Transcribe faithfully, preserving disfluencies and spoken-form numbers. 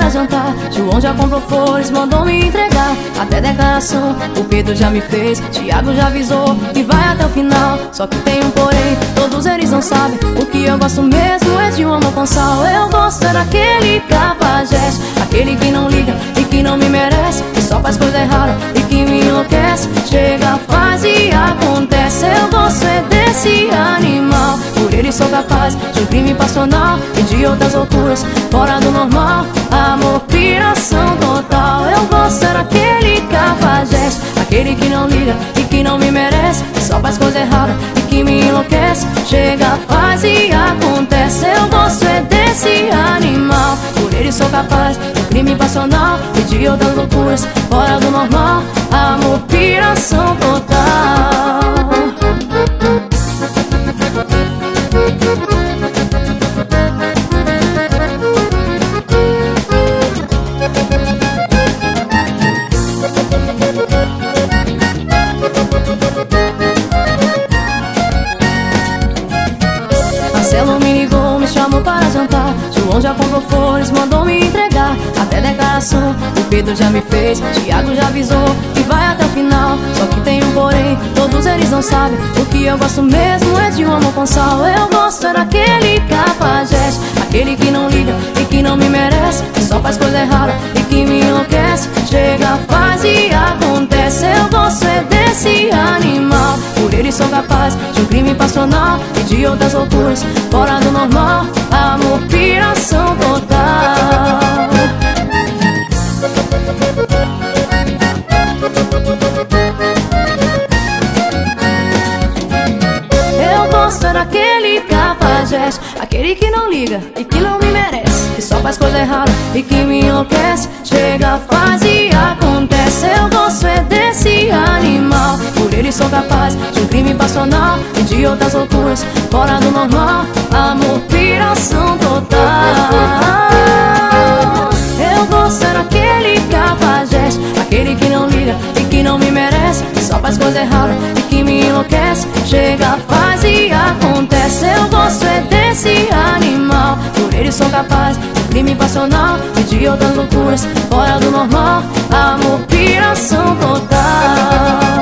para jantar. João já comprou flores, mandou me entregar. Até declaração o Pedro já me fez, Thiago já avisou que vai até o final. Só que tem um porém, todos eles não sabem. O que eu gosto mesmo é de um amor com sal. Eu gosto é daquele cafajeste, aquele que não liga e que não me merece, que só faz coisa errada e que me enlouquece. Chega, faz e acontece. Eu gosto é desse animal, por ele sou capaz de um crime passional e de outras loucuras fora do normal. Amor, piração total. Eu gosto é daquele cafajeste, aquele que não liga e que não me merece, que só faz coisa errada e que me enlouquece. Chega, faz e acontece. Eu gosto é desse animal, por ele sou capaz de um crime passional e de outras loucuras fora do normal. Amor, piração total. Marcelo me ligou, me chamou para jantar. João já comprou flores, mandou me entregar. Até declaração o Pedro já me fez, Thiago já avisou que vai até o final. Só que tem um porém, todos eles não sabem. O que eu gosto mesmo é de um amor com sal. Eu gosto é daquele cafajeste, aquele que não liga e que não me merece, que só faz coisa errada e que me enlouquece. Chega, faz e acontece. Eu gosto é desse animal, por ele sou capaz de um crime passional e de outras loucuras fora do normal. Amor, piração total. Eu gosto é daquele cafajeste, aquele que não liga e que não me merece, que só faz coisa errada e que me enlouquece. Chega, faz e acontece. Eu gosto é desse animal, por ele sou capaz de um crime passional e de outras loucuras fora do normal. Amor, piração total. Eu gosto é daquele cafajeste, aquele que não liga e que não me merece, que só faz coisa errada e que me enlouquece. Chega, faz e acontece. Eu gosto é desse animal, por ele sou capaz de um crime passional e de outras loucuras fora do normal. Amor, piração total.